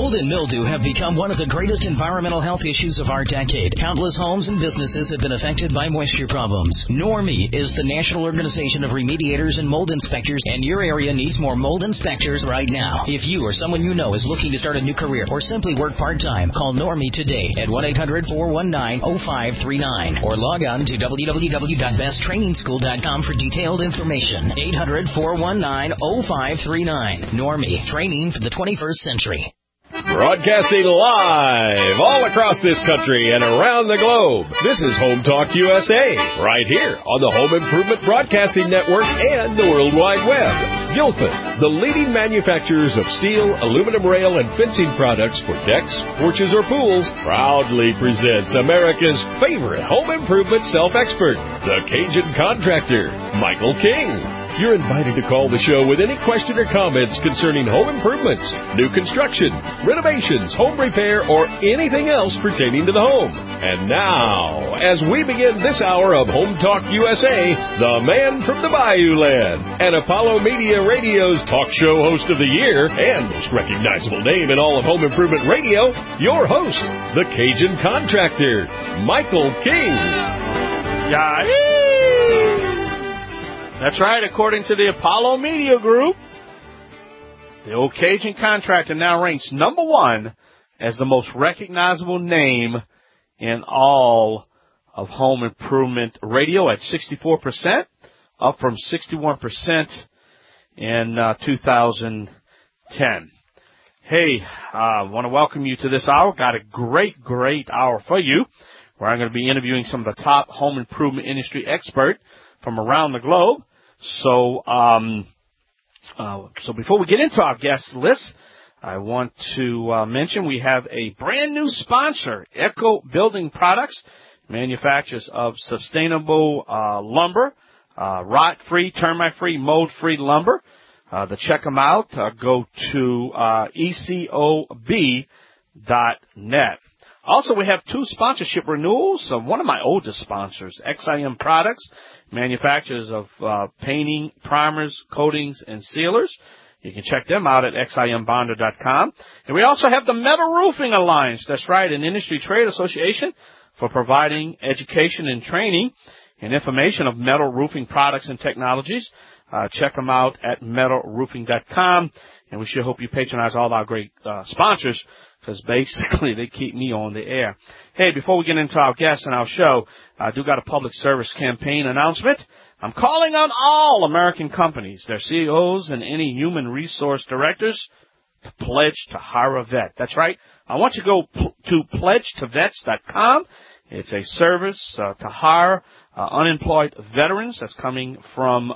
Mold and mildew have become one of the greatest environmental health issues of our decade. Countless homes and businesses have been affected by moisture problems. NORMI is the National Organization of Remediators and Mold Inspectors, and your area needs more mold inspectors right now. If you or someone you know is looking to start a new career or simply work part-time, call NORMI today at 1-800-419-0539 or log on to www.besttrainingschool.com for detailed information. 800-419-0539. NORMI, training for the 21st century. Broadcasting live all across this country and around the globe. This is Home Talk USA, right here on the Home Improvement Broadcasting Network and the World Wide Web. Gilpin, the leading manufacturers of steel, aluminum rail, and fencing products for decks, porches, or pools, proudly presents America's favorite home improvement self-expert, the Cajun Contractor, Michael King. You're invited to call the show with any question or comments concerning home improvements, new construction, renovations, home repair, or anything else pertaining to the home. And now, as we begin this hour of Home Talk USA, the man from the Bayou Land and Apollo Media Radio's talk show host of the year and most recognizable name in all of home improvement radio, your host, the Cajun Contractor, Michael King. Yahoo! That's right, according to the Apollo Media Group, the old Cajun Contractor now ranks number one as the most recognizable name in all of home improvement radio at 64%, up from 61% in 2010. Hey, I want to welcome you to this hour. Got a great hour for you, where I'm going to be interviewing some of the top home improvement industry experts from around the globe. So before we get into our guest list, I want to mention we have a brand new sponsor, Echo Building Products, manufacturers of sustainable lumber, rot-free, termite-free, mold-free lumber. To check them out, go to ecob.net. Also, we have two sponsorship renewals. One of my oldest sponsors, XIM Products, manufacturers of painting, primers, coatings, and sealers. You can check them out at ximbonder.com. And we also have the Metal Roofing Alliance. That's right, an industry trade association for providing education and training and information of metal roofing products and technologies. Check them out at metalroofing.com. And we sure hope you patronize all our great sponsors, because basically they keep me on the air. Hey, before we get into our guests and our show, I do got a public service campaign announcement. I'm calling on all American companies, their CEOs, and any human resource directors to pledge to hire a vet. That's right. I want you to go to pledgetovets.com. It's a service to hire unemployed veterans. That's coming from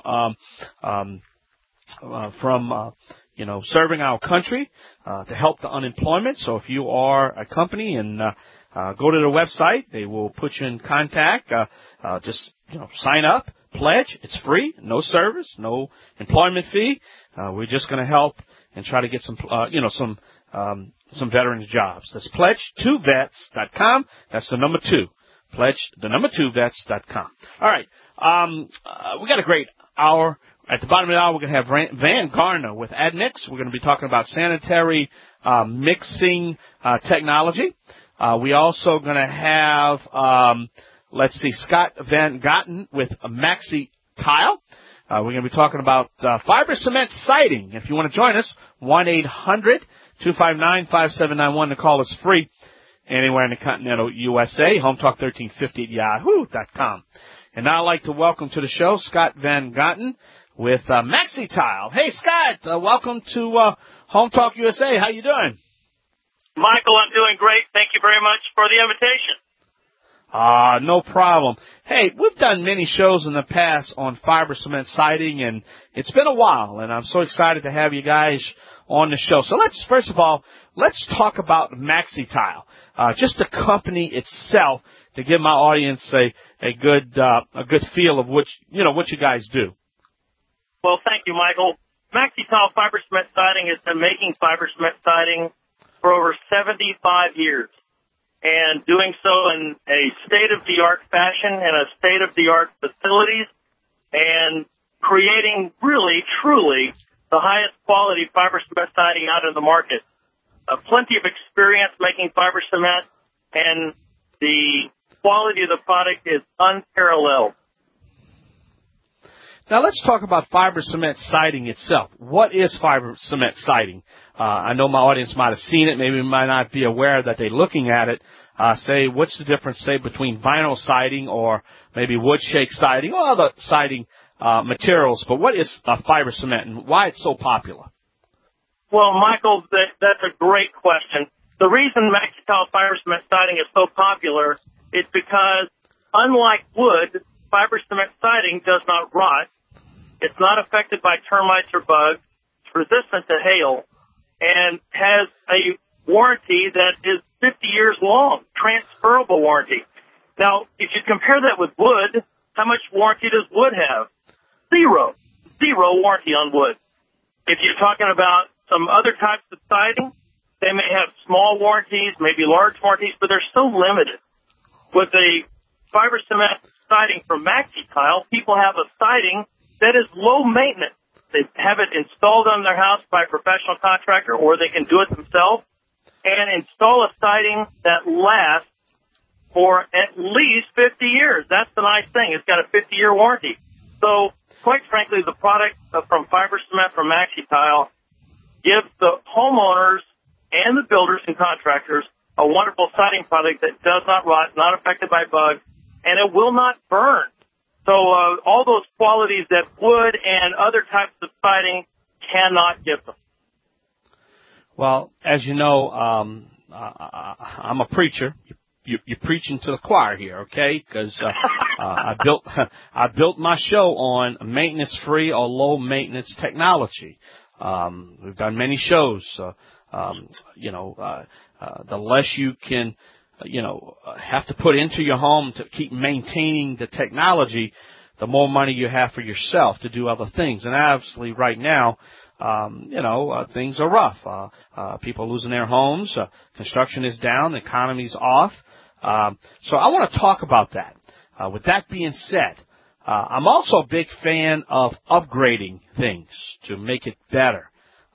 serving our country to help the unemployment. So if you are a company and go to their website, they will put you in contact. Just sign up, pledge. It's free, no service, no employment fee. We're just going to help and try to get some veterans jobs. That's pledgetovets.com. That's the number 2. Pledge2vets.com. All right. We got a great hour. At the bottom of the hour, we're going to have Van Garner with Admix. We're going to be talking about sanitary mixing technology. We also going to have, Scott Van Gotten with Maxi Tile. We're going to be talking about fiber cement siding. If you want to join us, 1-800-259-5791. The call is free anywhere in the continental USA. Home Talk 1350 at yahoo.com. And now I'd like to welcome to the show Scott Van Gotten with Maxi Tile. Hey, Scott, welcome to Home Talk USA. How you doing? Michael, I'm doing great. Thank you very much for the invitation. No problem. Hey, we've done many shows in the past on fiber cement siding, and it's been a while, and I'm so excited to have you guys on the show. So let's talk about Maxi Tile, just the company itself, to give my audience a good feel of what you guys do. Well, thank you, Michael. Maxi Tile Fiber Cement Siding has been making fiber cement siding for over 75 years, and doing so in a state-of-the-art fashion and a state-of-the-art facilities, and creating really, truly the highest quality fiber cement siding out in the market. plenty of experience making fiber cement, and the quality of the product is unparalleled. Now let's talk about fiber cement siding itself. What is fiber cement siding? I know my audience might have seen it, maybe might not be aware that they're looking at it. Say, what's the difference, say, between vinyl siding or maybe wood shake siding or other siding materials? But what is fiber cement and why it's so popular? Well, Michael, that's a great question. The reason MaxiTile fiber cement siding is so popular is because, unlike wood, fiber cement siding does not rot. It's not affected by termites or bugs. It's resistant to hail and has a warranty that is 50 years long, transferable warranty. Now, if you compare that with wood, how much warranty does wood have? Zero warranty on wood. If you're talking about some other types of siding, they may have small warranties, maybe large warranties, but they're so limited. With the fiber cement siding from MaxiTile, people have a siding that is low maintenance. They have it installed on their house by a professional contractor, or they can do it themselves and install a siding that lasts for at least 50 years. That's the nice thing. It's got a 50-year warranty. So, quite frankly, the product from fiber cement from MaxiTile gives the homeowners and the builders and contractors a wonderful siding product that does not rot, not affected by bugs, and it will not burn. So all those qualities that wood and other types of siding cannot give them. Well, as you know, I'm a preacher. You're preaching to the choir here, okay? Because I built my show on maintenance-free or low-maintenance technology. We've done many shows. The less you can have to put into your home to keep maintaining the technology, the more money you have for yourself to do other things. And obviously right now, things are rough. People are losing their homes. Construction is down. The economy's off. So I want to talk about that. With that being said, I'm also a big fan of upgrading things to make it better.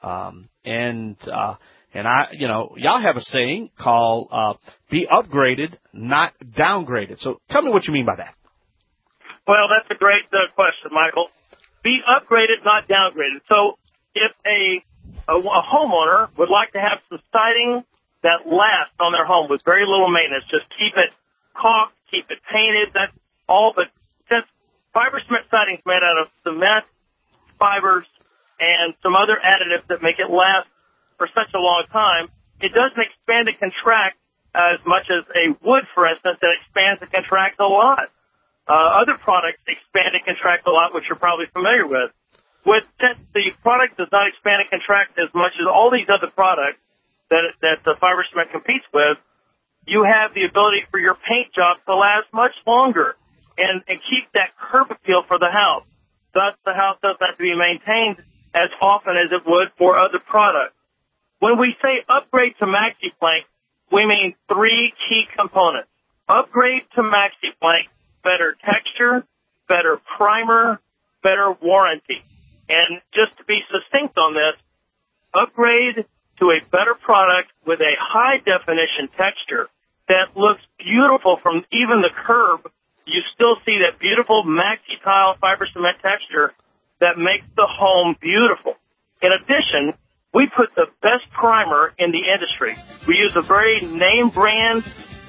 And y'all have a saying called, be upgraded, not downgraded. So tell me what you mean by that. Well, that's a great question, Michael. Be upgraded, not downgraded. So if a homeowner would like to have some siding that lasts on their home with very little maintenance, just keep it caulked, keep it painted, that's all. But since fiber cement siding is made out of cement, fibers, and some other additives that make it last for such a long time, it doesn't expand and contract as much as a wood, for instance, that expands and contracts a lot. Other products expand and contract a lot, which you're probably familiar with. Since the product does not expand and contract as much as all these other products that the fiber cement competes with, you have the ability for your paint job to last much longer and keep that curb appeal for the house. Thus, the house doesn't have to be maintained as often as it would for other products. When we say upgrade to MaxiPlank, we mean three key components. Upgrade to MaxiPlank, better texture, better primer, better warranty. And just to be succinct on this, upgrade to a better product with a high-definition texture that looks beautiful from even the curb. You still see that beautiful MaxiTile fiber cement texture that makes the home beautiful. In addition, we put the best primer in the industry. We use a very name brand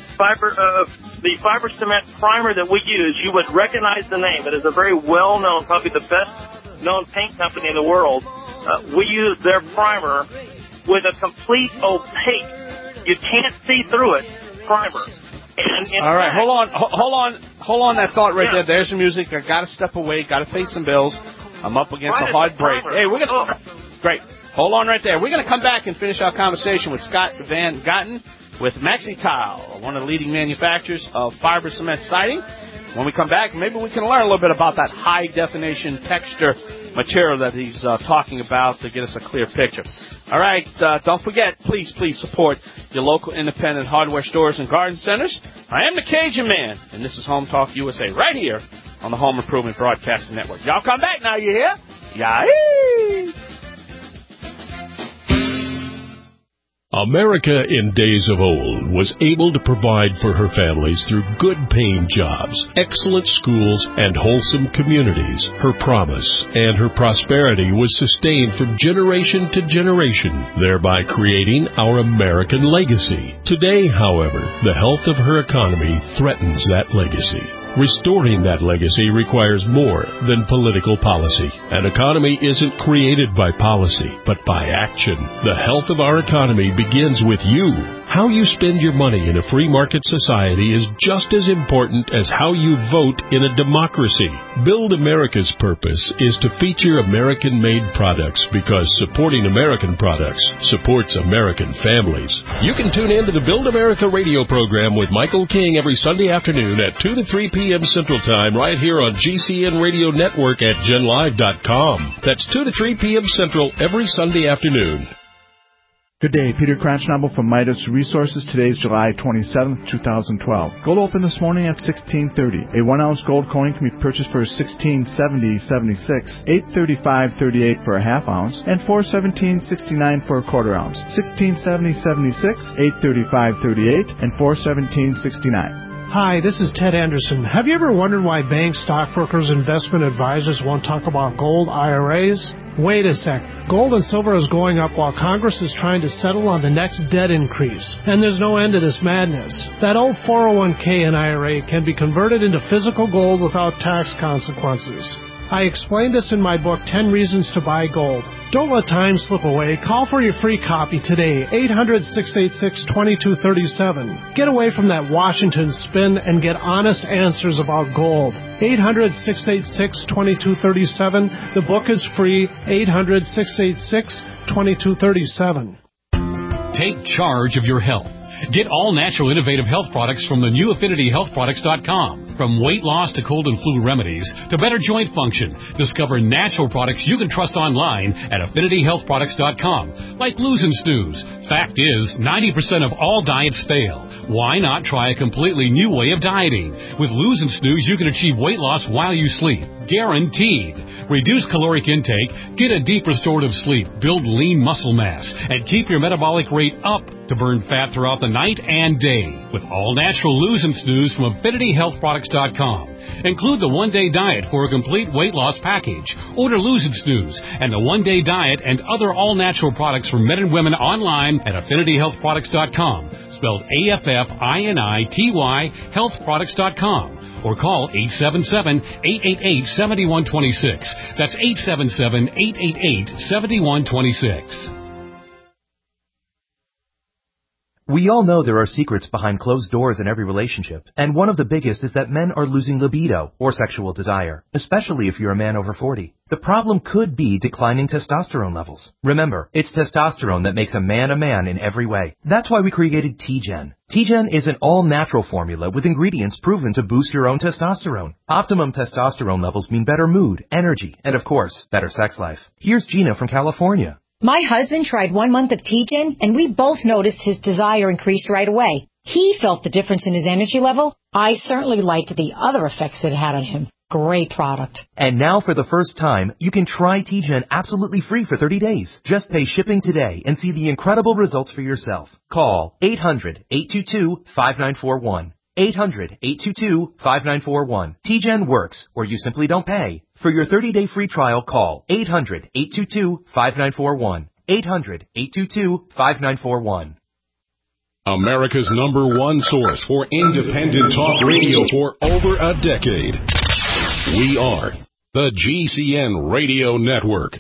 the fiber cement primer that we use. You would recognize the name. It is a very well-known, probably the best-known paint company in the world. We use their primer with a complete opaque, you can't see through it, primer. All right, hold on that thought right there. There's the music. I got to step away. Got to pay some bills. I'm up against a hard break. Hey, we're gonna great. Hold on right there. We're going to come back and finish our conversation with Scott Van Gotten with MaxiTile, one of the leading manufacturers of fiber cement siding. When we come back, maybe we can learn a little bit about that high-definition texture material that he's talking about to get us a clear picture. All right, don't forget, please support your local independent hardware stores and garden centers. I am the Cajun Man, and this is Home Talk USA right here on the Home Improvement Broadcasting Network. Y'all come back now, you hear? Yay! America in days of old was able to provide for her families through good-paying jobs, excellent schools, and wholesome communities. Her promise and her prosperity was sustained from generation to generation, thereby creating our American legacy. Today, however, the health of her economy threatens that legacy. Restoring that legacy requires more than political policy. An economy isn't created by policy, but by action. The health of our economy begins with you. How you spend your money in a free market society is just as important as how you vote in a democracy. Build America's purpose is to feature American-made products because supporting American products supports American families. You can tune in to the Build America radio program with Michael King every Sunday afternoon at 2 to 3 p.m. Central Time right here on GCN Radio Network at GenLive.com. That's 2 to 3 p.m. Central every Sunday afternoon. Good day, Peter Cranchnabel from Midas Resources. Today is July 27th, 2012. Gold opened this morning at $16.30. A 1-ounce gold coin can be purchased for $16.70.76, $8.35.38 for a half ounce, and $4.17.69 for a quarter ounce. $16.70.76, $8.35.38, and $4.17.69. Hi, this is Ted Anderson. Have you ever wondered why banks, stockbrokers, investment advisors won't talk about gold IRAs? Wait a sec. Gold and silver is going up while Congress is trying to settle on the next debt increase. And there's no end to this madness. That old 401k and IRA can be converted into physical gold without tax consequences. I explained this in my book, 10 Reasons to Buy Gold. Don't let time slip away. Call for your free copy today, 800-686-2237. Get away from that Washington spin and get honest answers about gold. 800-686-2237. The book is free, 800-686-2237. Take charge of your health. Get all natural innovative health products from the new AffinityHealthProducts.com. From weight loss to cold and flu remedies to better joint function, discover natural products you can trust online at AffinityHealthProducts.com, like Lose and Snooze. Fact is, 90% of all diets fail. Why not try a completely new way of dieting? With Lose and Snooze, you can achieve weight loss while you sleep. Guaranteed. Reduce caloric intake, get a deep restorative sleep, build lean muscle mass, and keep your metabolic rate up to burn fat throughout the night and day. With all natural Lose and Snooze from AffinityHealthProducts.com. Include the one-day diet for a complete weight loss package. Order Lose and Snooze and the one-day diet and other all-natural products for men and women online at AffinityHealthProducts.com. Spelled AFFINITY, healthproducts.com. Or call 877-888-7126. That's 877-888-7126. We all know there are secrets behind closed doors in every relationship, and one of the biggest is that men are losing libido, or sexual desire, especially if you're a man over 40. The problem could be declining testosterone levels. Remember, it's testosterone that makes a man in every way. That's why we created T-Gen. T-Gen is an all-natural formula with ingredients proven to boost your own testosterone. Optimum testosterone levels mean better mood, energy, and of course, better sex life. Here's Gina from California. My husband tried 1 month of T-Gen, and we both noticed his desire increased right away. He felt the difference in his energy level. I certainly liked the other effects it had on him. Great product. And now for the first time, you can try T-Gen absolutely free for 30 days. Just pay shipping today and see the incredible results for yourself. Call 800-822-5941. 800-822-5941. T-Gen works, or you simply don't pay. For your 30-day free trial, call 800-822-5941. 800-822-5941. America's #1 source for independent talk radio for over a decade. We are the GCN Radio Network.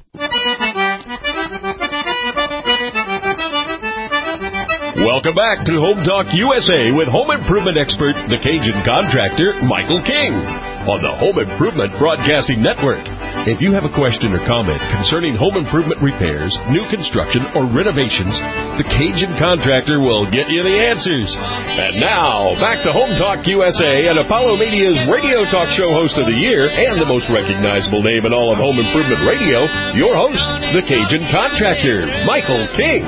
Welcome back to Home Talk USA with home improvement expert, the Cajun contractor, Michael King, on the Home Improvement Broadcasting Network. If you have a question or comment concerning home improvement repairs, new construction, or renovations, the Cajun contractor will get you the answers. And now, back to Home Talk USA and Apollo Media's radio talk show host of the year and the most recognizable name in all of home improvement radio, your host, the Cajun contractor, Michael King.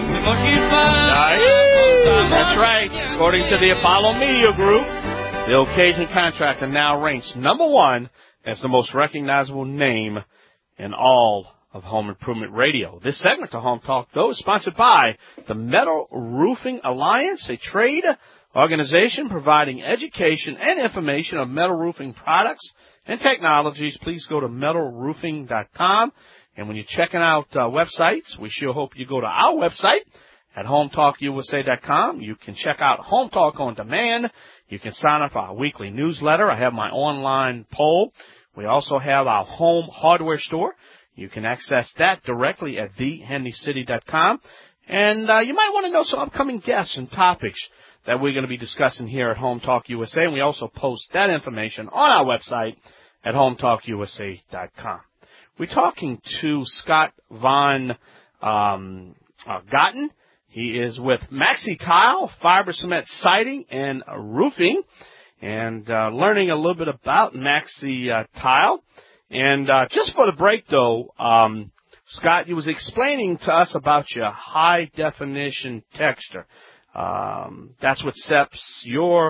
That's right. According to the Apollo Media Group, the Cajun contractor now ranks #1 as the most recognizable name in all of Home Improvement Radio. This segment of Home Talk, though, is sponsored by the Metal Roofing Alliance, a trade organization providing education and information of metal roofing products and technologies. Please go to metalroofing.com. And when you're checking out websites, we sure hope you go to our website at hometalkusa.com. You can check out Home Talk on Demand. You can sign up for our weekly newsletter. I have my online poll. We also have our home hardware store. You can access that directly at thehenrycity.com. And you might want to know some upcoming guests and topics that we're going to be discussing here at Home Talk USA. And we also post that information on our website at hometalkusa.com. We're talking to Scott Von Gotten. He is with Maxi Tile, fiber cement siding and roofing, and learning a little bit about Maxi Tile. And just for the break, though, Scott, you was explaining to us about your high-definition texture. That's what sets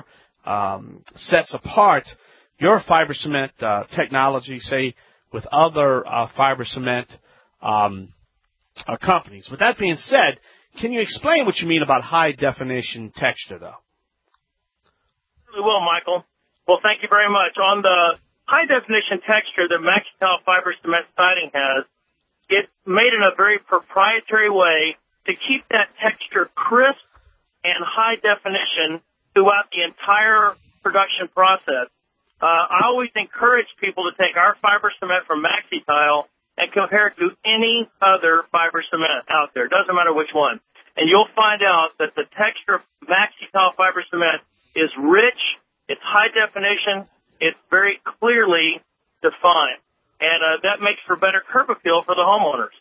apart your fiber cement technology, say, with other fiber cement companies. With that being said, can you explain what you mean about high-definition texture, though? Really will, Michael. Well, thank you very much. On the high-definition texture that MaxiTile fiber cement siding has, it's made in a very proprietary way to keep that texture crisp and high definition throughout the entire production process. I always encourage people to take our fiber cement from MaxiTile and compare it to any other fiber cement out there. Doesn't matter which one. And you'll find out that the texture of MaxiTile fiber cement is rich, it's high definition, it's very clearly defined. And that makes for better curb appeal for the homeowners.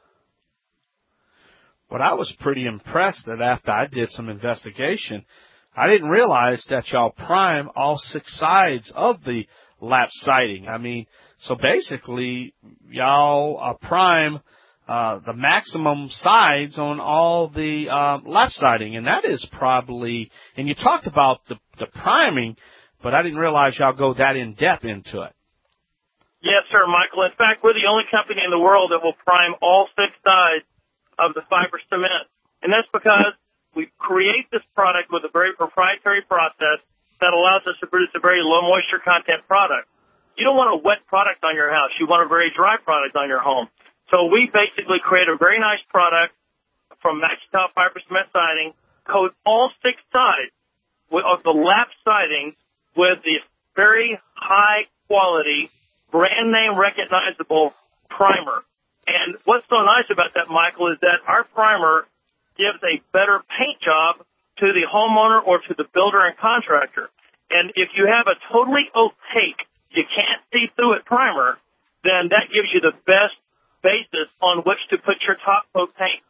But I was pretty impressed that after I did some investigation, I didn't realize that y'all prime all 6 sides of the lap siding. I mean, so basically, y'all prime the maximum sides on all the lap siding, and that is probably, and you talked about the priming, but I didn't realize y'all go that in-depth into it. Yes, sir, Michael. In fact, we're the only company in the world that will prime all 6 sides of the fiber cement. And that's because we create this product with a very proprietary process that allows us to produce a very low moisture content product. You don't want a wet product on your house. You want a very dry product on your home. So we basically create a very nice product from MaxiTile fiber cement siding, coat all 6 sides of the lap siding with the very high quality, brand name recognizable primer. And what's so nice about that, Michael, is that our primer gives a better paint job to the homeowner or to the builder and contractor. And if you have a totally opaque, you can't see through it primer, then that gives you the best basis on which to put your top coat paint.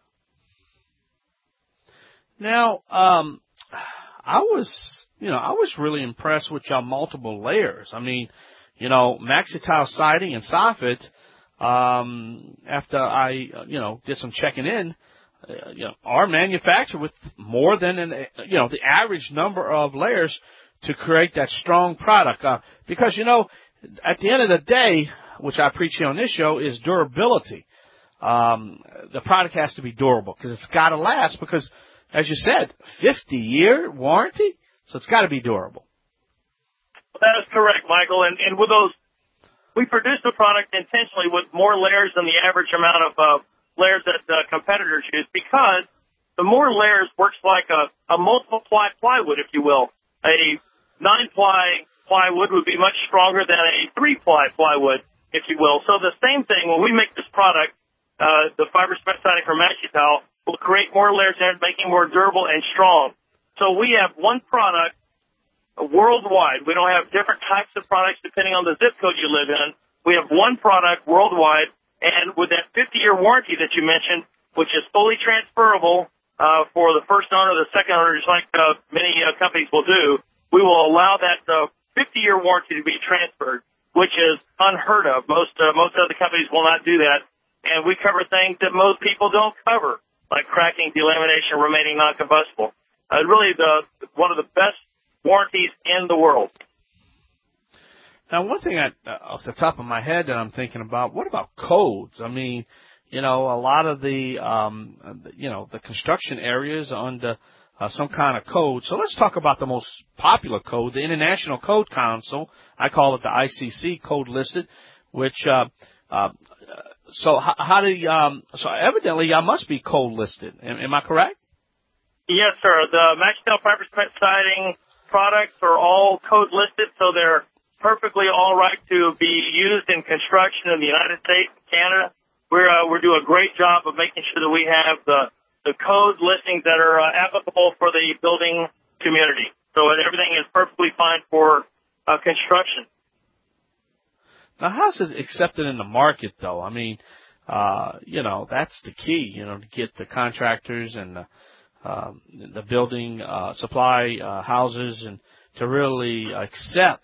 Now, I was really impressed with your multiple layers. I mean, MaxiTile siding and soffit, after I, did some checking in, are manufactured with more than the average number of layers to create that strong product. Because, at the end of the day, which I preach here on this show, is durability. The product has to be durable because it's got to last because, as you said, 50-year warranty, so it's got to be durable. That is correct, Michael. And with those, we produce the product intentionally with more layers than the average amount of layers that competitors use because the more layers works like a multiple-ply plywood, if you will. A 9-ply plywood would be much stronger than a 3-ply plywood, if you will. So the same thing, when we make this product, the fiber cement siding from MaxiTile will create more layers in it, making it more durable and strong. So we have one product worldwide. We don't have different types of products depending on the zip code you live in. We have one product worldwide, and with that 50-year warranty that you mentioned, which is fully transferable for the first owner, the second owner, just like many companies will do, we will allow that 50-year warranty to be transferred, which is unheard of. Most other companies will not do that, and we cover things that most people don't cover, like cracking, delamination, remaining non-combustible. Really one of the best warranties in the world. Now, one thing off the top of my head that I'm thinking about, what about codes? I mean, a lot of the construction areas are under some kind of code. So let's talk about the most popular code, the International Code Council. I call it the ICC code listed, which, so evidently y'all must be code listed. Am I correct? Yes, sir. The Maxi-Tile fiber cement siding products are all code listed, so they're perfectly all right to be used in construction in the United States and Canada. We're doing a great job of making sure that we have the code listings that are applicable for the building community. So everything is perfectly fine for construction. Now, how's it accepted in the market, though? I mean, that's the key, to get the contractors and the building supply houses and to really accept,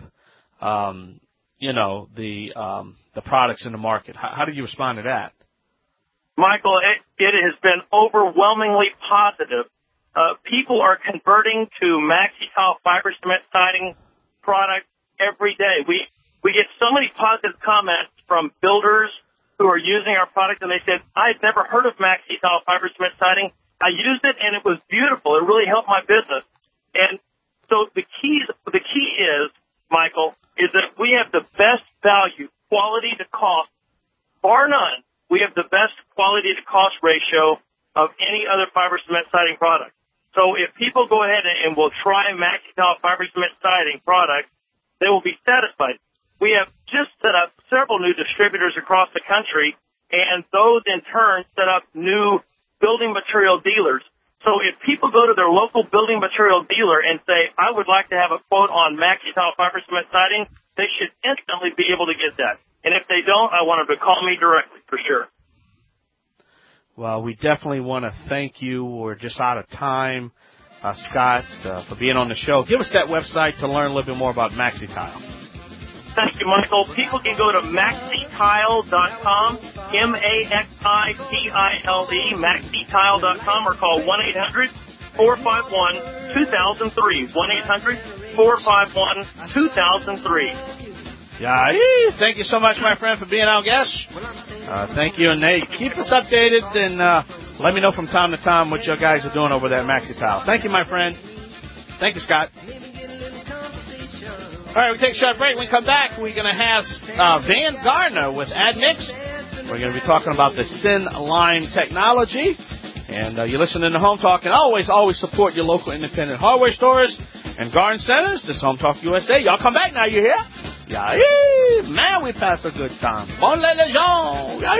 the products in the market. How do you respond to that? Michael, it has been overwhelmingly positive. People are converting to Maxi-Tile fiber cement siding products every day. We get so many positive comments from builders who are using our product, and they said, I had never heard of Maxi-Tile fiber cement siding. I used it, and it was beautiful. It really helped my business. And so the key is, Michael, is that we have the best value, quality to cost, bar none. We have the best quality to cost ratio of any other fiber cement siding product. So if people go ahead and will try Maxi-Tile fiber cement siding products, they will be satisfied. We have just set up several new distributors across the country, and those in turn set up new building material dealers. So if people go to their local building material dealer and say, I would like to have a quote on Maxi-Tile fiber cement siding, they should instantly be able to get that. And if they don't, I want them to call me directly for sure. Well, we definitely want to thank you. We're just out of time, Scott, for being on the show. Give us that website to learn a little bit more about Maxi-Tile. Thank you, Michael. People can go to maxitile.com, MAXITILE, maxitile.com, or call 1-800-451-2003, 1-800-451-2003. Yeah, thank you so much, my friend, for being our guest. Thank you, and hey, keep us updated and let me know from time to time what your guys are doing over there at Maxi-Tile. Thank you, my friend. Thank you, Scott. All right, we take a short break. When we come back, we're going to have Van Gardner with Admix. We're going to be talking about the Sin Line technology. And you're listening to Home Talk. And always support your local independent hardware stores and garden centers. This is Home Talk USA. Y'all come back now, you hear? Yeah, man, we pass a good time. Bon les gens. Yeah.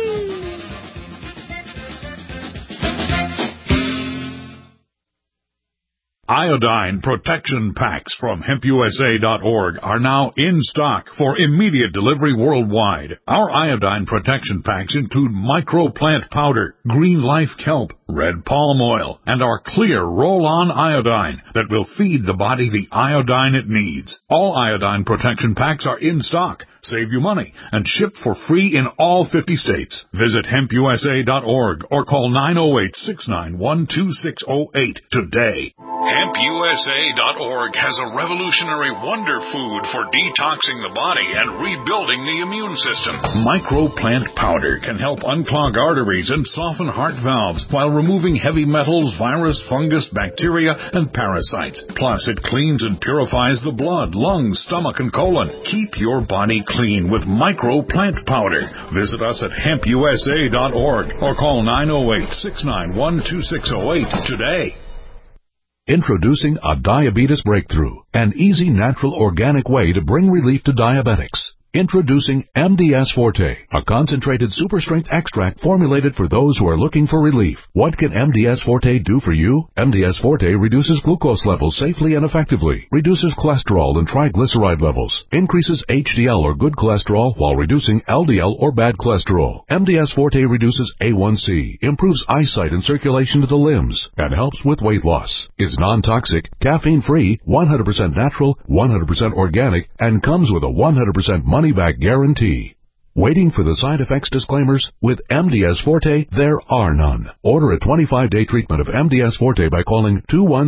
Iodine protection packs from HempUSA.org are now in stock for immediate delivery worldwide. Our iodine protection packs include microplant powder, green life kelp, red palm oil, and our clear roll-on iodine that will feed the body the iodine it needs. All iodine protection packs are in stock, save you money, and shipped for free in all 50 states. Visit HempUSA.org or call 908-691-2608 today. HempUSA.org has a revolutionary wonder food for detoxing the body and rebuilding the immune system. Microplant powder can help unclog arteries and soften heart valves while removing heavy metals, virus, fungus, bacteria, and parasites. Plus, it cleans and purifies the blood, lungs, stomach, and colon. Keep your body clean with Microplant powder. Visit us at HempUSA.org or call 908-691-2608 today. Introducing a diabetes breakthrough, an easy, natural, organic way to bring relief to diabetics. Introducing MDS Forte, a concentrated super-strength extract formulated for those who are looking for relief. What can MDS Forte do for you? MDS Forte reduces glucose levels safely and effectively, reduces cholesterol and triglyceride levels, increases HDL or good cholesterol while reducing LDL or bad cholesterol. MDS Forte reduces A1C, improves eyesight and circulation to the limbs, and helps with weight loss. Is non-toxic, caffeine-free, 100% natural, 100% organic, and comes with a 100% money-back guarantee. Waiting for the side effects disclaimers? With MDS Forte, there are none. Order a 25-day treatment of MDS Forte by calling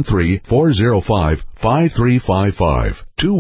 213-405-5355.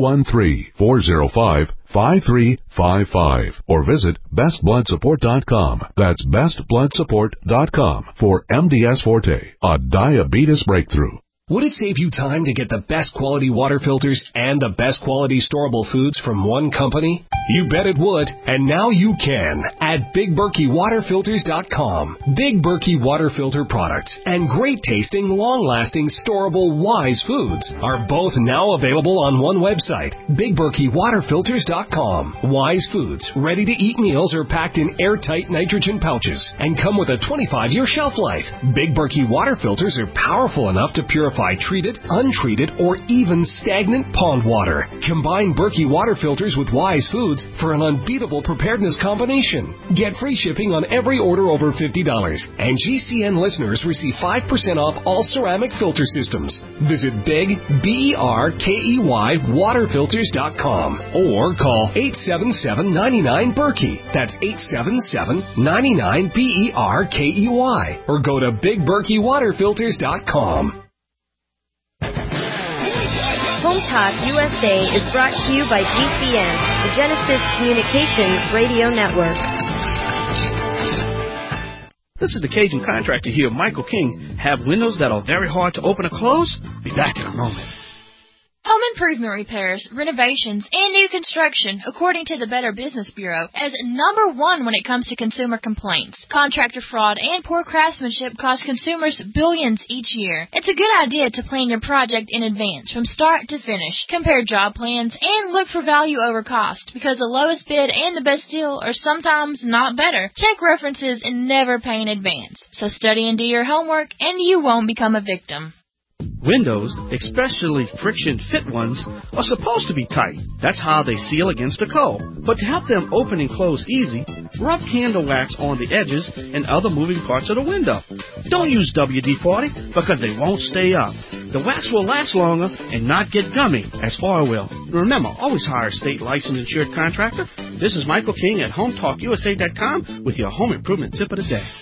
213-405-5355. Or visit bestbloodsupport.com. That's bestbloodsupport.com for MDS Forte, a diabetes breakthrough. Would it save you time to get the best quality water filters and the best quality storable foods from one company? You bet it would, and now you can at BigBerkeyWaterFilters.com. Big Berkey Water Filter products and great tasting, long-lasting, storable Wise foods are both now available on one website, BigBerkeyWaterFilters.com. Wise foods, ready-to-eat meals are packed in airtight nitrogen pouches and come with a 25-year shelf life. Big Berkey Water Filters are powerful enough to purify treated, untreated, or even stagnant pond water. Combine Berkey water filters with Wise foods for an unbeatable preparedness combination. Get free shipping on every order over $50. And GCN listeners receive 5% off all ceramic filter systems. Visit Big, BERKEY, waterfilters.com or call 877-99-BERKEY. That's 877-99-BERKEY. Or go to BigBerkeyWaterFilters.com. Home Talk USA is brought to you by GCN, the Genesis Communications Radio Network. This is the Cajun Contractor here, Michael King. Have windows that are very hard to open or close? Be back in a moment. Home improvement repairs, renovations, and new construction, according to the Better Business Bureau, as number one when it comes to consumer complaints. Contractor fraud and poor craftsmanship cost consumers billions each year. It's a good idea to plan your project in advance, from start to finish. Compare job plans and look for value over cost, because the lowest bid and the best deal are sometimes not better. Check references and never pay in advance. So study and do your homework, and you won't become a victim. Windows, especially friction-fit ones, are supposed to be tight. That's how they seal against the cold. But to help them open and close easy, rub candle wax on the edges and other moving parts of the window. Don't use WD-40 because they won't stay up. The wax will last longer and not get gummy as oil will. Remember, always hire a state licensed insured contractor. This is Michael King at HomeTalkUSA.com with your home improvement tip of the day.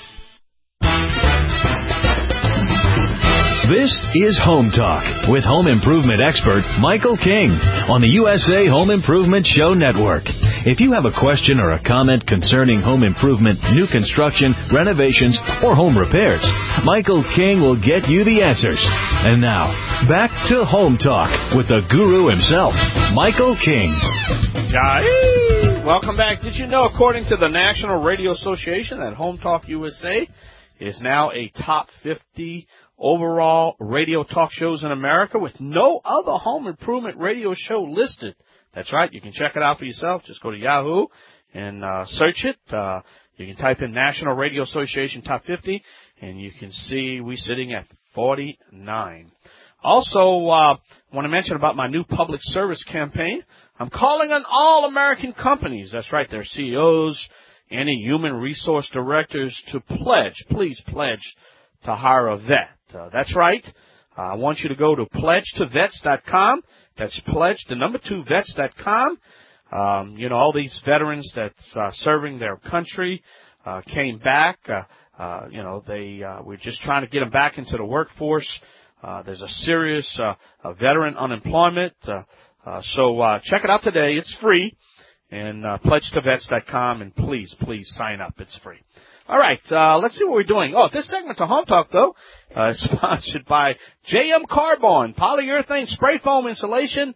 This is Home Talk with home improvement expert Michael King on the USA Home Improvement Show Network. If you have a question or a comment concerning home improvement, new construction, renovations, or home repairs, Michael King will get you the answers. And now, back to Home Talk with the guru himself, Michael King. Welcome back. Did you know, according to the National Radio Association, that Home Talk USA is now a top 50 overall radio talk shows in America with no other home improvement radio show listed. That's right. You can check it out for yourself. Just go to Yahoo and search it. You can type in National Radio Association Top 50, and you can see we're sitting at 49. Also, want to mention about my new public service campaign. I'm calling on all American companies. That's right. Their CEOs, any human resource directors to pledge. Please pledge to hire a vet. That's right. I want you to go to pledgetovets.com. That's pledge, the number 2, vets.com. All these veterans that's serving their country came back. We're just trying to get them back into the workforce. There's a serious veteran unemployment. So check it out today. It's free. And pledgetovets.com. And please sign up. It's free. All right, let's see what we're doing. Oh, this segment of Home Talk, though, is sponsored by JM Carbon, polyurethane spray foam insulation,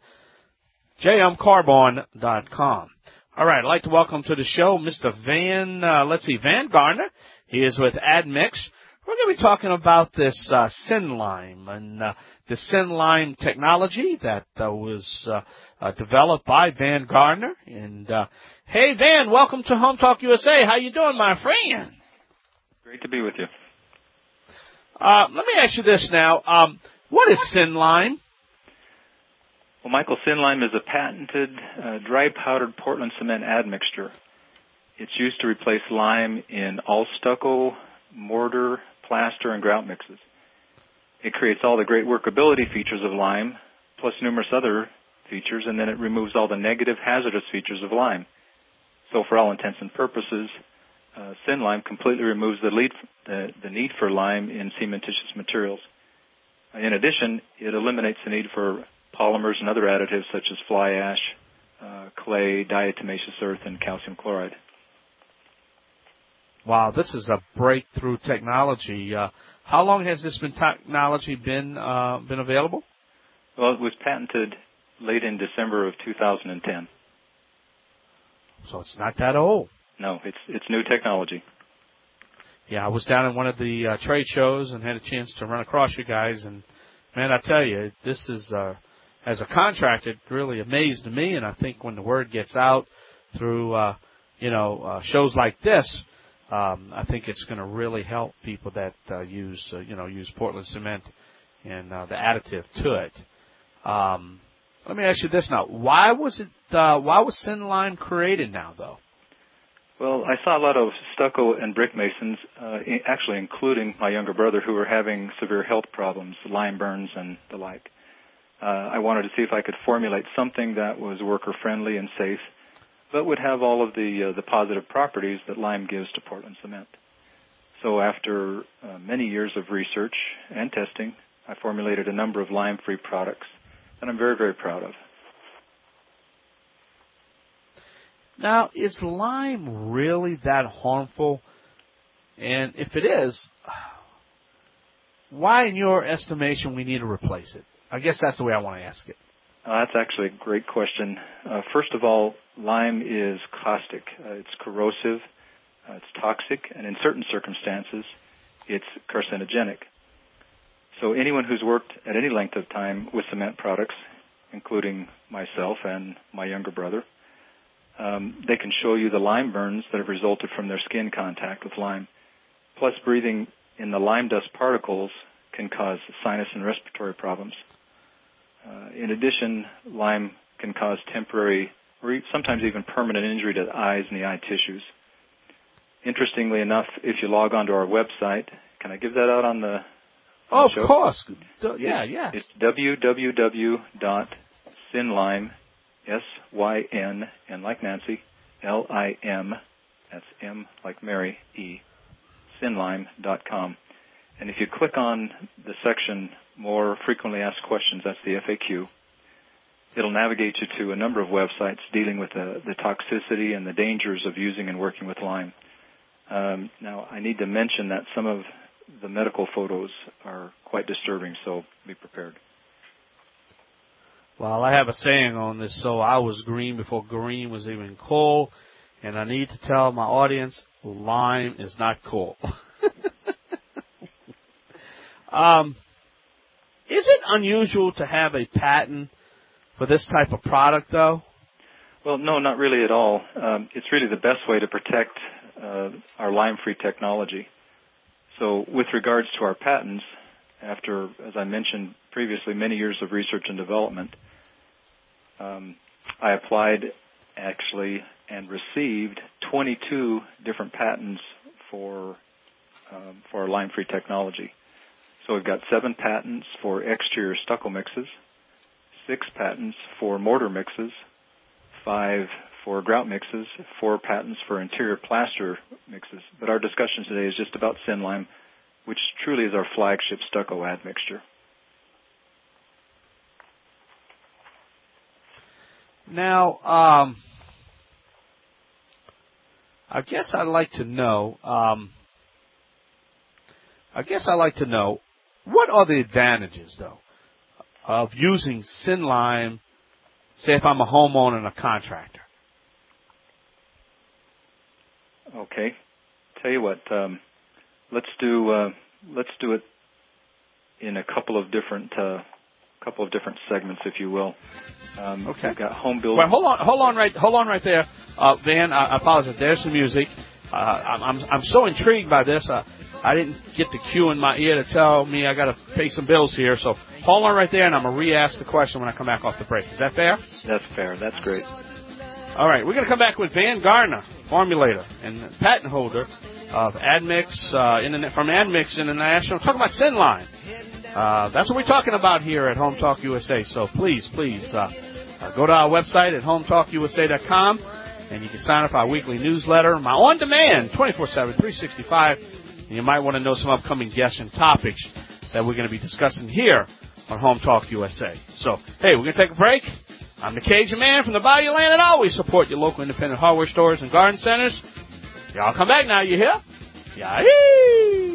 jmcarbon.com. All right, I'd like to welcome to the show Mr. Van Gardner. He is with Admix. We're going to be talking about this Synlime and the Synlime technology that was developed by Van Gardner. And hey, Van, welcome to Home Talk USA. How you doing, my friend? Great to be with you. Let me ask you this now. What is Synlime? Well, Michael, Synlime is a patented dry powdered Portland cement admixture. It's used to replace lime in all stucco, mortar, plaster, and grout mixes. It creates all the great workability features of lime, plus numerous other features, and then it removes all the negative hazardous features of lime. So for all intents and purposes, Thin Lime completely removes the need for lime in cementitious materials. In addition, it eliminates the need for polymers and other additives such as fly ash, clay, diatomaceous earth, and calcium chloride. Wow, this is a breakthrough technology. How long has this technology been available? Well, it was patented late in December of 2010. So it's not that old. No, it's new technology. Yeah, I was down at one of the trade shows and had a chance to run across you guys, and man, I tell you, this is as a contractor, it really amazed me. And I think when the word gets out through shows like this, I think it's going to really help people that use Portland cement and the additive to it. Let me ask you this now: why was Thin Lime created now, though? Well, I saw a lot of stucco and brick masons, actually including my younger brother, who were having severe health problems, lime burns and the like. I wanted to see if I could formulate something that was worker-friendly and safe, but would have all of the positive properties that lime gives to Portland cement. So after many years of research and testing, I formulated a number of lime-free products that I'm very, very proud of. Now, is lime really that harmful? And if it is, why, in your estimation, we need to replace it? I guess that's the way I want to ask it. That's actually a great question. First of all, lime is caustic. It's corrosive. It's toxic. And in certain circumstances, it's carcinogenic. So anyone who's worked at any length of time with cement products, including myself and my younger brother, they can show you the lime burns that have resulted from their skin contact with lime. Plus, breathing in the lime dust particles can cause sinus and respiratory problems. In addition, lime can cause temporary or sometimes even permanent injury to the eyes and the eye tissues. Interestingly enough, if you log on to our website, can I give that out on the Oh, show? Of course. Yeah. It's www.synlime, S-Y-N, and like Nancy, L-I-M, that's M like Mary, E, synlime.com. And if you click on the section More Frequently Asked Questions, that's the FAQ, it'll navigate you to a number of websites dealing with the toxicity and the dangers of using and working with lime. Now, I need to mention that some of the medical photos are quite disturbing, so be prepared. Well, I have a saying on this, so I was green before green was even cool, and I need to tell my audience, lime is not cool. Is it unusual to have a patent for this type of product, though? Well, no, not really at all. It's really the best way to protect our lime-free technology. So with regards to our patents, after, as I mentioned previously, many years of research and development, I applied actually and received 22 different patents for our lime-free technology. So we've got 7 patents for exterior stucco mixes, 6 patents for mortar mixes, 5 for grout mixes, 4 patents for interior plaster mixes. But our discussion today is just about Thin Lime, which truly is our flagship stucco admixture. Now, I guess I'd like to know. What are the advantages, though, of using Thin Lime? Say, if I'm a homeowner and a contractor. Okay, tell you what. Let's do it in a couple of different segments, if you will. Okay. We've got home building. Well, hold on right there, Van. I apologize. There's some music. I'm so intrigued by this. I didn't get the cue in my ear to tell me I got to pay some bills here. So hold on right there, and I'm gonna re-ask the question when I come back off the break. Is that fair? That's fair. That's great. All right, we're gonna come back with Van Gardner, formulator and patent holder of Admix from Admix International. Talking about Thin Lime. That's what we're talking about here at Home Talk USA. So please, go to our website at hometalkusa.com And you can sign up for our weekly newsletter, my on-demand, 24/7, 365. And you might want to know some upcoming guests and topics that we're going to be discussing here on Home Talk USA. So, hey, we're going to take a break. I'm the Cajun Man from the Bayou Land, and always support your local independent hardware stores and garden centers. Y'all come back now, you hear? Yahee!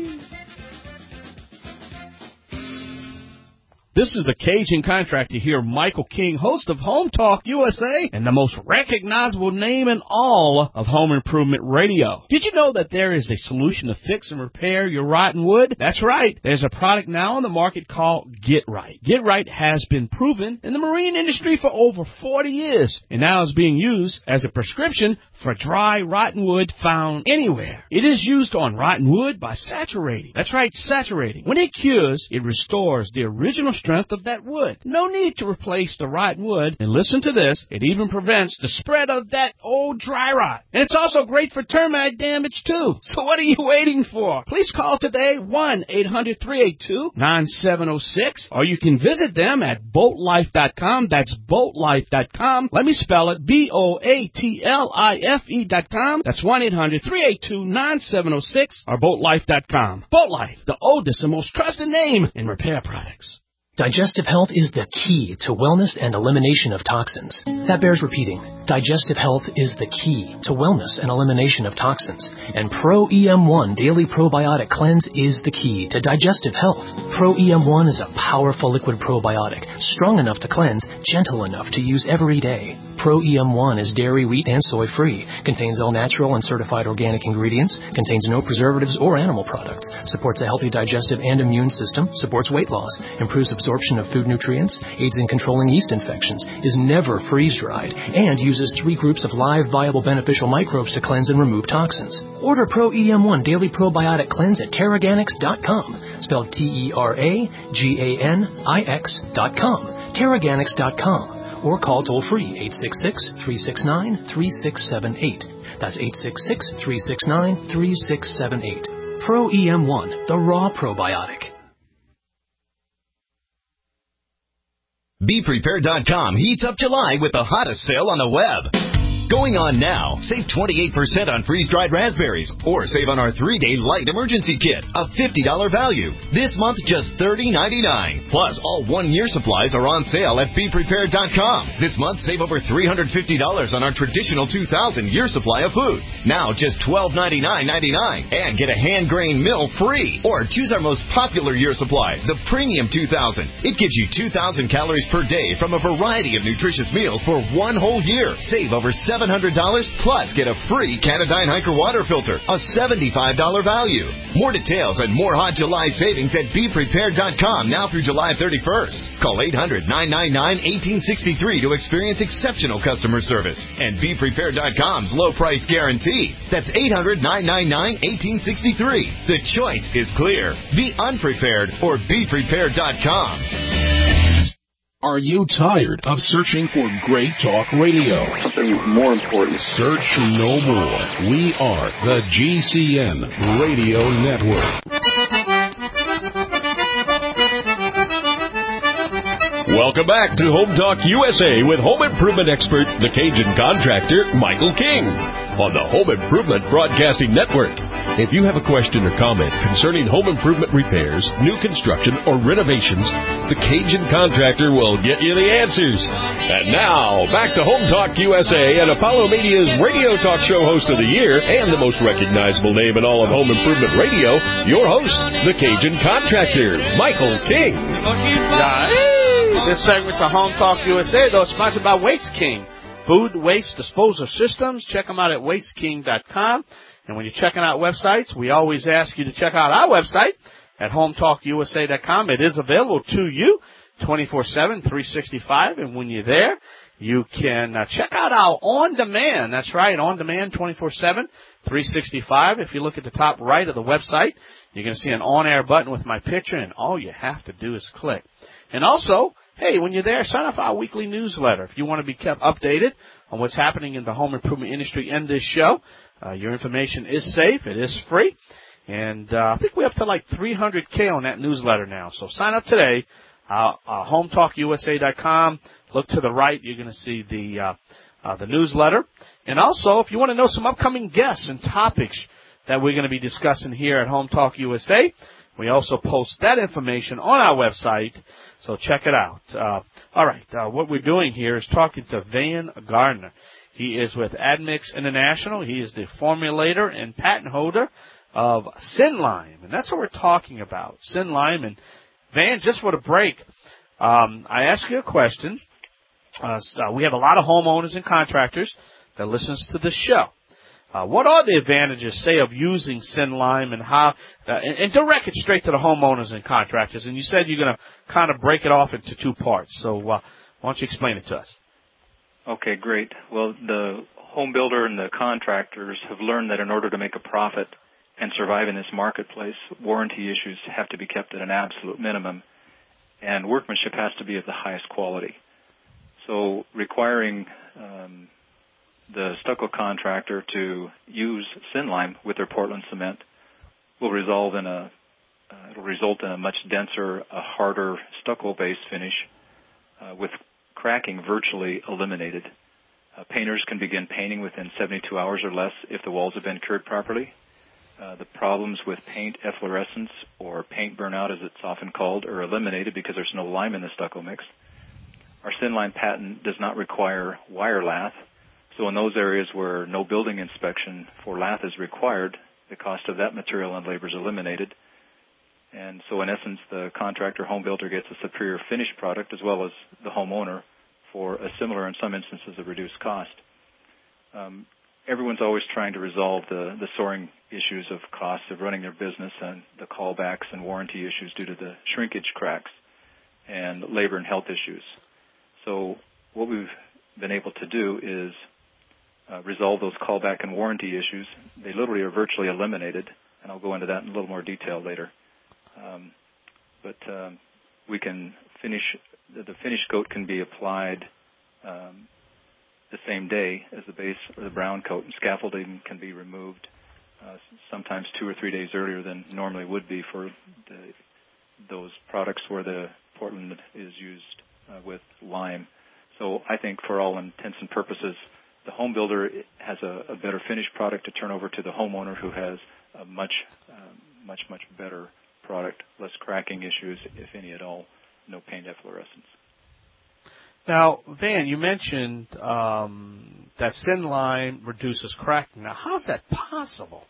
This is the Cajun Contractor here, Michael King, host of Home Talk USA, and the most recognizable name in all of home improvement radio. Did you know that there is a solution to fix and repair your rotten wood? That's right. There's a product now on the market called Get Right. Get Right has been proven in the marine industry for over 40 years, and now is being used as a prescription for dry, rotten wood found anywhere. It is used on rotten wood by saturating. That's right, saturating. When it cures, it restores the original strength of that wood. No need to replace the rotten wood. And listen to this, it even prevents the spread of that old dry rot. And it's also great for termite damage too. So what are you waiting for? Please call today, 1-800-382-9706, or you can visit them at boatlife.com. That's boatlife.com. Let me spell it, BOATLIFE.com. That's 1-800-382-9706 or boatlife.com. Boatlife, the oldest and most trusted name in repair products. Digestive health is the key to wellness and elimination of toxins. That bears repeating. Digestive health is the key to wellness and elimination of toxins. And Pro EM1 Daily Probiotic Cleanse is the key to digestive health. Pro EM1 is a powerful liquid probiotic, strong enough to cleanse, gentle enough to use every day. Pro EM1 is dairy, wheat, and soy-free, contains all natural and certified organic ingredients, contains no preservatives or animal products, supports a healthy digestive and immune system, supports weight loss, improves absorption of food nutrients, aids in controlling yeast infections, is never freeze-dried, and uses 3 groups of live, viable, beneficial microbes to cleanse and remove toxins. Order Pro EM1 Daily Probiotic Cleanse at Terraganics.com, spelled TerraGanix.com, Terraganics.com. Or call toll-free 866-369-3678. That's 866-369-3678. Pro EM1, the raw probiotic. BePrepared.com heats up July with the hottest sale on the web. Going on now. Save 28% on freeze-dried raspberries, or save on our 3-day light emergency kit, a $50 value. This month, just $30.99. Plus, all 1-year supplies are on sale at BePrepared.com. This month, save over $350 on our traditional 2,000-year supply of food. Now, just $12.99.99. And get a hand-grained mill free. Or choose our most popular year supply, the Premium 2000. It gives you 2,000 calories per day from a variety of nutritious meals for 1 whole year. Save over $700, plus get a free Canadyne Hiker water filter, a $75 value. More details and more hot July savings at BePrepared.com now through July 31st. Call 800-999-1863 to experience exceptional customer service and BePrepared.com's low price guarantee. That's 800-999-1863. The choice is clear. Be unprepared or BePrepared.com. Are you tired of searching for great talk radio? Something more important. Search no more. We are the GCN Radio Network. Welcome back to Home Talk USA with home improvement expert, the Cajun Contractor, Michael King, on the Home Improvement Broadcasting Network. If you have a question or comment concerning home improvement repairs, new construction, or renovations, the Cajun Contractor will get you the answers. And now, back to Home Talk USA and Apollo Media's Radio Talk Show Host of the Year and the most recognizable name in all of home improvement radio, your host, the Cajun Contractor, Michael King. This segment of Home Talk USA, though, is sponsored by Waste King. Food waste disposal systems. Check them out at wasteking.com. And when you're checking out websites, we always ask you to check out our website at hometalkusa.com. It is available to you 24/7, 365. And when you're there, you can check out our on-demand. That's right, on-demand 24/7, 365. If you look at the top right of the website, you're going to see an on-air button with my picture, and all you have to do is click. And also, hey, when you're there, sign up for our weekly newsletter. If you want to be kept updated on what's happening in the home improvement industry and this show, your information is safe. It is free. And I think we're up to like 300K on that newsletter now. So sign up today, HomeTalkUSA.com. Look to the right. You're going to see the the newsletter. And also, if you want to know some upcoming guests and topics that we're going to be discussing here at Home Talk USA, we also post that information on our website, so check it out. All right, what we're doing here is talking to Van Gardner. He is with Admix International. He is the formulator and patent holder of Synlime, and that's what we're talking about, Synlime. And Van, just for the break, I asked you a question. We have a lot of homeowners and contractors that listens to the show. What are the advantages, say, of using Synlime, and how, and direct it straight to the homeowners and contractors? And you said you're going to kind of break it off into two parts. So why don't you explain it to us? Okay, great. Well, the home builder and the contractors have learned that in order to make a profit and survive in this marketplace, warranty issues have to be kept at an absolute minimum, and workmanship has to be of the highest quality. So requiring the stucco contractor to use Synlime with their Portland cement will result in a much denser, a harder stucco-based finish with cracking virtually eliminated. Painters can begin painting within 72 hours or less if the walls have been cured properly. The problems with paint efflorescence, or paint burnout as it's often called, are eliminated because there's no lime in the stucco mix. Our Synlime patent does not require wire lath, so in those areas where no building inspection for lath is required, the cost of that material and labor is eliminated. And so in essence, the contractor home builder gets a superior finished product as well as the homeowner for a similar, in some instances, a reduced cost. Everyone's always trying to resolve the soaring issues of costs of running their business and the callbacks and warranty issues due to the shrinkage cracks and labor and health issues. So what we've been able to do is resolve those callback and warranty issues. They literally are virtually eliminated, and I'll go into that in a little more detail later. But we can finish, the finish coat can be applied the same day as the base or the brown coat, and scaffolding can be removed sometimes 2 or 3 days earlier than normally would be for those products where the Portland is used with lime. So I think for all intents and purposes, the home builder has a better finished product to turn over to the homeowner, who has a much better product, less cracking issues, if any at all, no paint efflorescence. Now, Van, you mentioned that Synlime reduces cracking. Now, how's that possible?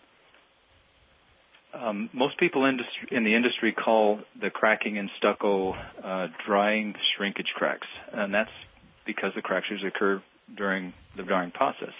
Most people in the industry call the cracking in stucco drying shrinkage cracks, and that's because the cracks usually occur during the drying process.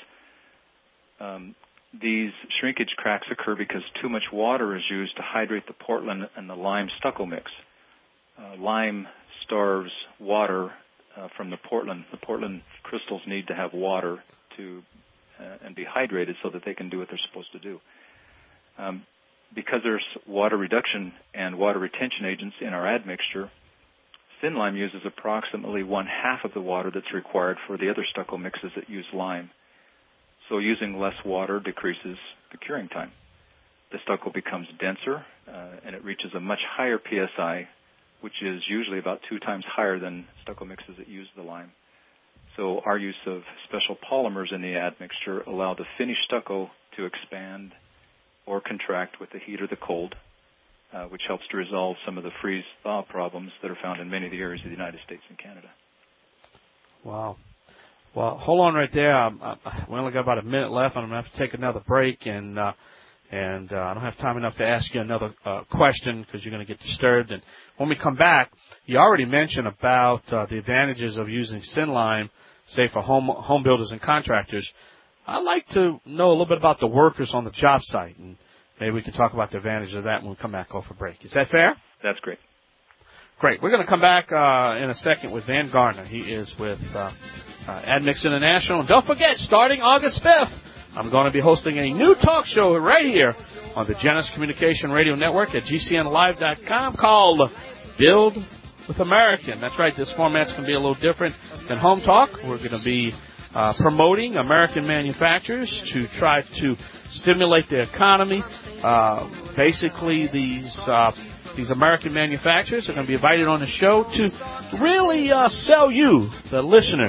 These shrinkage cracks occur because too much water is used to hydrate the Portland and the lime stucco mix. Lime starves water from the Portland. The Portland crystals need to have water to and be hydrated so that they can do what they're supposed to do. Because there's water reduction and water retention agents in our admixture, Synlime uses approximately 1/2 of the water that's required for the other stucco mixes that use lime. So using less water decreases the curing time. The stucco becomes denser, and it reaches a much higher PSI, which is usually about 2 times higher than stucco mixes that use the lime. So our use of special polymers in the admixture allow the finished stucco to expand or contract with the heat or the cold, which helps to resolve some of the freeze-thaw problems that are found in many of the areas of the United States and Canada. Wow. Well, hold on right there. We only got about a minute left, and I'm going to have to take another break, and I don't have time enough to ask you another question because you're going to get disturbed. And when we come back, you already mentioned about the advantages of using Synlime, say, for home builders and contractors. I'd like to know a little bit about the workers on the job site, and maybe we can talk about the advantages of that when we come back off a break. Is that fair? That's great. Great. We're going to come back in a second with Van Gardner. He is with Admix International. And don't forget, starting August 5th, I'm going to be hosting a new talk show right here on the Genesis Communication Radio Network at GCNlive.com called Build with American. That's right. This format's going to be a little different than Home Talk. We're going to be promoting American manufacturers to try to stimulate the economy. Basically, these American manufacturers are going to be invited on the show to really sell you, the listeners,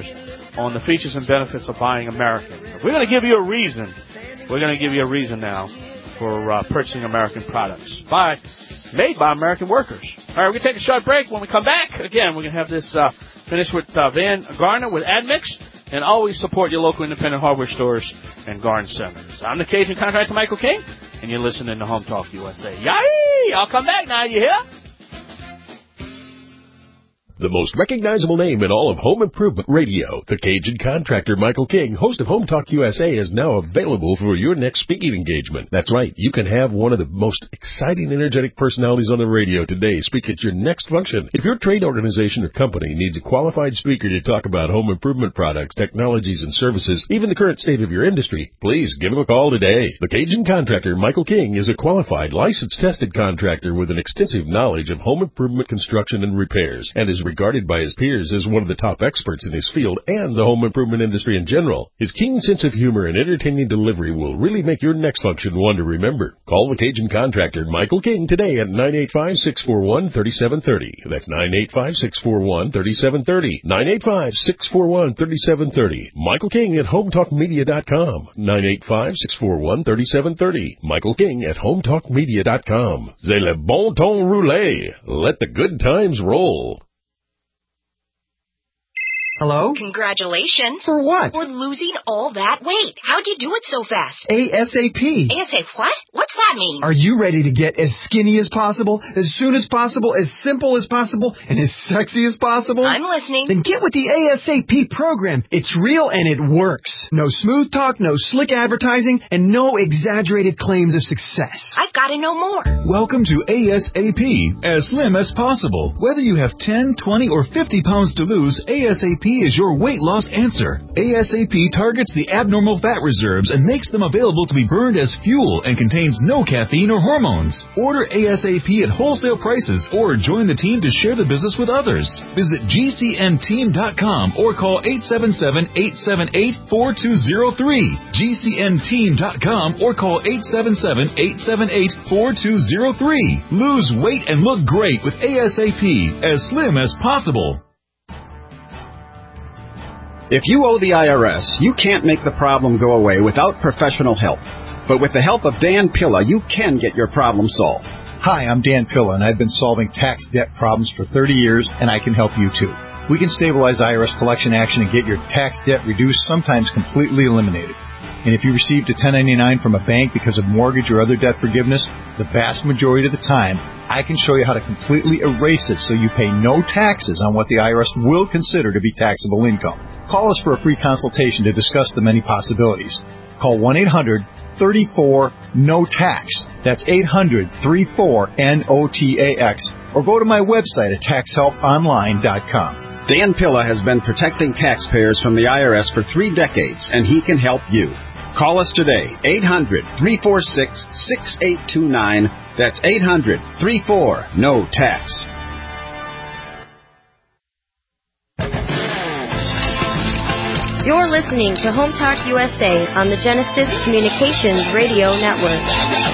on the features and benefits of buying American. If we're going to give you a reason, we're going to give you a reason now for purchasing American products made by American workers. All right, we're going to take a short break. When we come back, again, we're going to have this finished with Van Garner with Admix, and always support your local independent hardware stores and garden centers. I'm the Cajun contractor, Michael King, and you're listening to Home Talk USA. Yay! I'll come back now, you hear? The most recognizable name in all of home improvement radio, the Cajun contractor Michael King, host of Home Talk USA, is now available for your next speaking engagement. That's right, you can have one of the most exciting, energetic personalities on the radio today speak at your next function. If your trade organization or company needs a qualified speaker to talk about home improvement products, technologies, and services, even the current state of your industry, please give him a call today. The Cajun contractor Michael King is a qualified, licensed, tested contractor with an extensive knowledge of home improvement construction and repairs, and is regarded by his peers as one of the top experts in his field and the home improvement industry in general. His keen sense of humor and entertaining delivery will really make your next function one to remember. Call the Cajun contractor Michael King today at 985-641-3730. That's 985-641-3730. 985-641-3730. Michael King at HomeTalkMedia.com. 985-641-3730. Michael King at HomeTalkMedia.com. C'est le bon ton roulé. Let the good times roll. Hello? Congratulations. For what? For losing all that weight. How'd you do it so fast? ASAP. ASAP what? What's that mean? Are you ready to get as skinny as possible, as soon as possible, as simple as possible, and as sexy as possible? I'm listening. Then get with the ASAP program. It's real and it works. No smooth talk, no slick advertising, and no exaggerated claims of success. I've got to know more. Welcome to ASAP, as slim as possible. Whether you have 10, 20, or 50 pounds to lose, ASAP is your weight loss answer. ASAP targets the abnormal fat reserves and makes them available to be burned as fuel and contains no caffeine or hormones. Order ASAP at wholesale prices or join the team to share the business with others. Visit GCNteam.com or call 877-878-4203. GCNteam.com or call 877-878-4203. Lose weight and look great with ASAP, as slim as possible. If you owe the IRS, you can't make the problem go away without professional help. But with the help of Dan Pilla, you can get your problem solved. Hi, I'm Dan Pilla, and I've been solving tax debt problems for 30 years, and I can help you too. We can stabilize IRS collection action and get your tax debt reduced, sometimes completely eliminated. And if you received a 1099 from a bank because of mortgage or other debt forgiveness, the vast majority of the time, I can show you how to completely erase it so you pay no taxes on what the IRS will consider to be taxable income. Call us for a free consultation to discuss the many possibilities. Call 1-800-34-NO-TAX. That's 800-34-NOTAX. Or go to my website at taxhelponline.com. Dan Pilla has been protecting taxpayers from the IRS for 3 decades, and he can help you. Call us today, 800-346-6829. That's 800-34-NO-TAX. You're listening to Home Talk USA on the Genesis Communications Radio Network.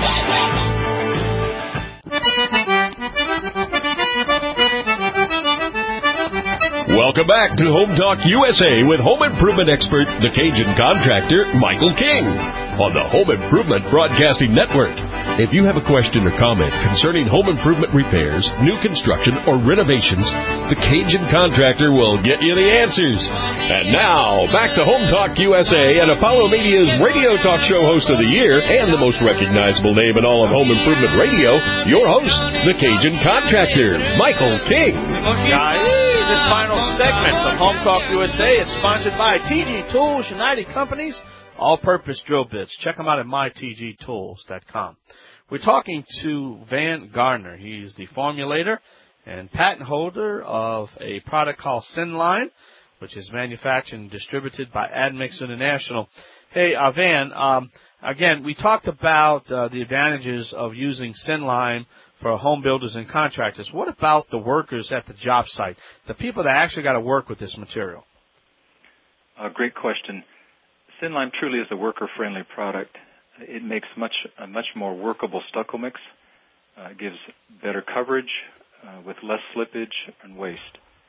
Welcome back to Home Talk USA with home improvement expert, the Cajun contractor, Michael King, on the Home Improvement Broadcasting Network. If you have a question or comment concerning home improvement repairs, new construction, or renovations, the Cajun contractor will get you the answers. And now, back to Home Talk USA and Apollo Media's radio talk show host of the year and the most recognizable name in all of home improvement radio, your host, the Cajun contractor, Michael King. This final segment of Home Talk USA is sponsored by TG Tools, United Companies, all-purpose drill bits. Check them out at mytgtools.com. We're talking to Van Garner. He's the formulator and patent holder of a product called Sinline, which is manufactured and distributed by Admix International. Hey, Van, again, we talked about the advantages of using Sinline for home builders and contractors. What about the workers at the job site, the people that actually got to work with this material? Great question. Sinline truly is a worker-friendly product. It makes a much more workable stucco mix. It gives better coverage with less slippage and waste.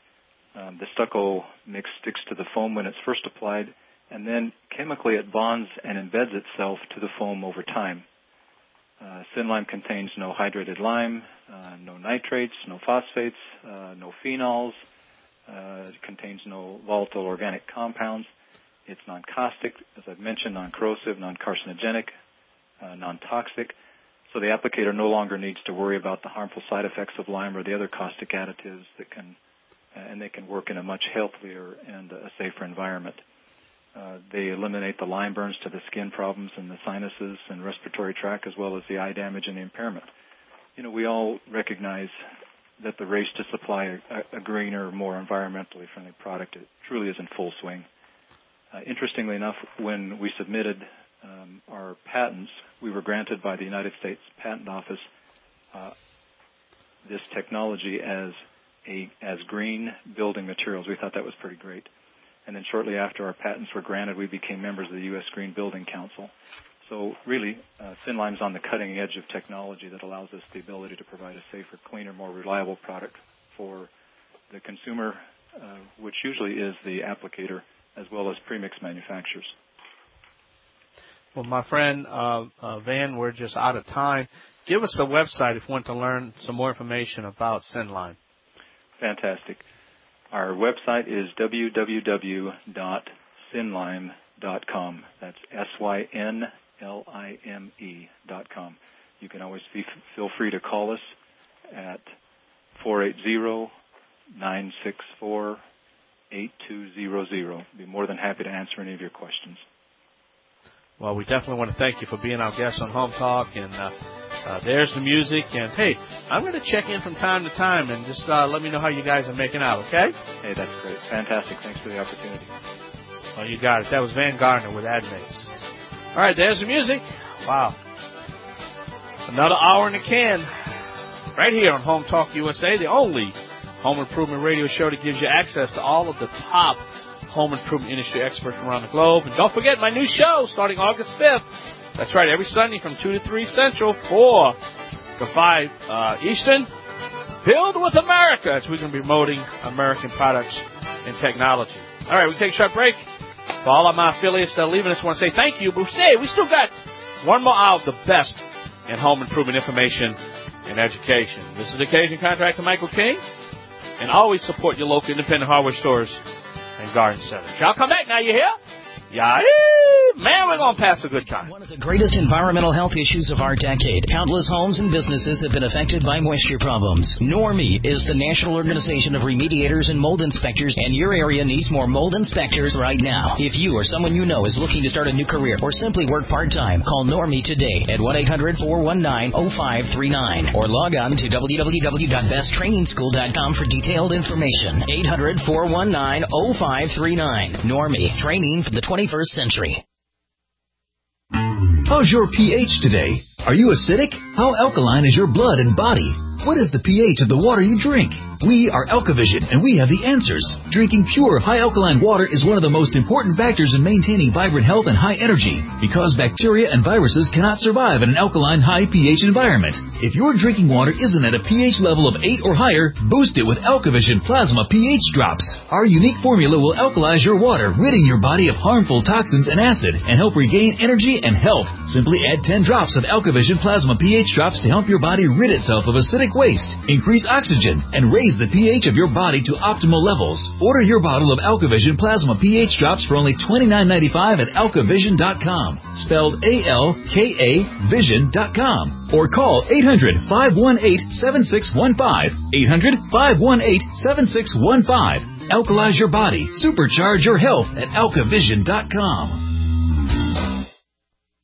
The stucco mix sticks to the foam when it's first applied, and then chemically it bonds and embeds itself to the foam over time. Thin lime contains no hydrated lime, no nitrates, no phosphates, no phenols. It contains no volatile organic compounds. It's non-caustic, as I've mentioned, non-corrosive, non-carcinogenic, non-toxic. So the applicator no longer needs to worry about the harmful side effects of lime or the other caustic additives that can, and they can work in a much healthier and a safer environment. They eliminate the lime burns to the skin problems and the sinuses and respiratory tract, as well as the eye damage and the impairment. You know, we all recognize that the race to supply a greener, more environmentally friendly product truly is in full swing. Interestingly enough, when we submitted our patents, we were granted by the United States Patent Office this technology as green building materials. We thought that was pretty great. And then shortly after our patents were granted, we became members of the U.S. Green Building Council. So really, Thin Lime's on the cutting edge of technology that allows us the ability to provide a safer, cleaner, more reliable product for the consumer, which usually is the applicator, as well as premix manufacturers. Well, my friend Van, we're just out of time. Give us a website if you want to learn some more information about Thin Lime. Fantastic. Our website is www.synlime.com. That's SYNLIME.com. You can always feel free to call us at 480-964-8200. Be more than happy to answer any of your questions. Well, we definitely want to thank you for being our guest on Home Talk, and there's the music. And, hey, I'm going to check in from time to time and just let me know how you guys are making out, okay? Hey, that's great. Fantastic. Thanks for the opportunity. Well, you got it. That was Van Gardner with AdMix. All right, there's the music. Wow. Another hour in the can right here on Home Talk USA, the only home improvement radio show that gives you access to all of the top home improvement industry experts around the globe. And don't forget my new show starting August 5th. That's right, every Sunday from 2 to 3 Central, 4 to 5 Eastern. Build with America, as we're going to be promoting American products and technology. All right, we take a short break. For all of my affiliates that are leaving us, I want to say thank you. But we still got one more hour of the best in home improvement information and education. This is Occasion Contractor Michael King. And always support your local independent hardware stores and garden centers. Y'all come back now, you hear? Yeah, man, we're going to pass a good time. One of the greatest environmental health issues of our decade. Countless homes and businesses have been affected by moisture problems. NORMI is the National Organization of Remediators and Mold Inspectors, and your area needs more mold inspectors right now. If you or someone you know is looking to start a new career or simply work part-time, call NORMI today at 1-800-419-0539 or log on to www.besttrainingschool.com for detailed information. 800-419-0539. NORMI, training for the 21st century. How's your pH today? Are you acidic? How alkaline is your blood and body? What is the pH of the water you drink? We are AlkaVision, and we have the answers. Drinking pure, high alkaline water is one of the most important factors in maintaining vibrant health and high energy, because bacteria and viruses cannot survive in an alkaline, high pH environment. If your drinking water isn't at a pH level of 8 or higher, boost it with AlkaVision Plasma pH Drops. Our unique formula will alkalize your water, ridding your body of harmful toxins and acid, and help regain energy and health. Simply add 10 drops of AlkaVision Plasma pH Drops to help your body rid itself of acidic waste, increase oxygen, and raise the pH of your body to optimal levels. Order your bottle of AlkaVision Plasma pH Drops for only $29.95 at AlkaVision.com, spelled A-L-K-A Vision.com, or call 800-518-7615, 800-518-7615. Alkalize your body, supercharge your health at AlkaVision.com.